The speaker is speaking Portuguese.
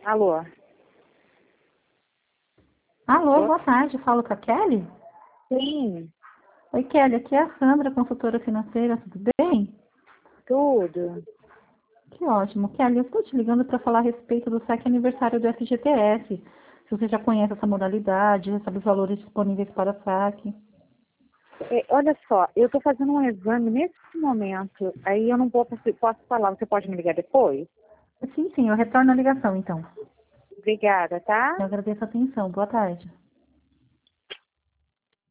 Alô? Alô, boa tarde. Falo com a Kelly? Sim, Oi, Kelly. Aqui é a Sandra, consultora financeira. Tudo bem? tudo. Que ótimo. Kelly, eu estou te ligando para falar a respeito do saque aniversário do FGTS. Se você já conhece essa modalidade, já sabe os valores disponíveis para saque. Olha só, eu estou fazendo um exame nesse momento, aí eu não posso falar, você pode me ligar depois? Sim, sim, eu retorno a ligação, então. Obrigada, tá? Eu agradeço a atenção. Boa tarde.